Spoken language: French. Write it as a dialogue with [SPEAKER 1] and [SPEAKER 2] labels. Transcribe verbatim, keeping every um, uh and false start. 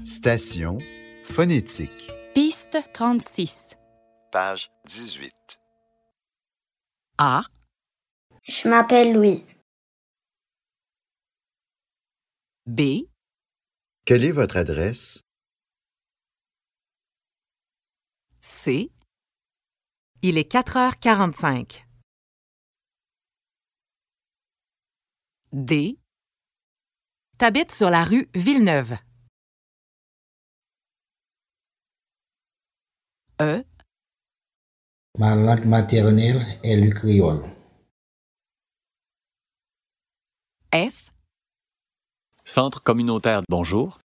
[SPEAKER 1] Station phonétique.
[SPEAKER 2] Piste trente-six.
[SPEAKER 1] Page dix-huit.
[SPEAKER 2] A.
[SPEAKER 3] Je m'appelle Louis.
[SPEAKER 2] B.
[SPEAKER 1] Quelle est votre adresse?
[SPEAKER 2] C. Il est quatre heures quarante-cinq. D. T'habites sur la rue Villeneuve. E.
[SPEAKER 4] Ma langue maternelle est le créole.
[SPEAKER 2] F.
[SPEAKER 5] Centre communautaire. Bonjour.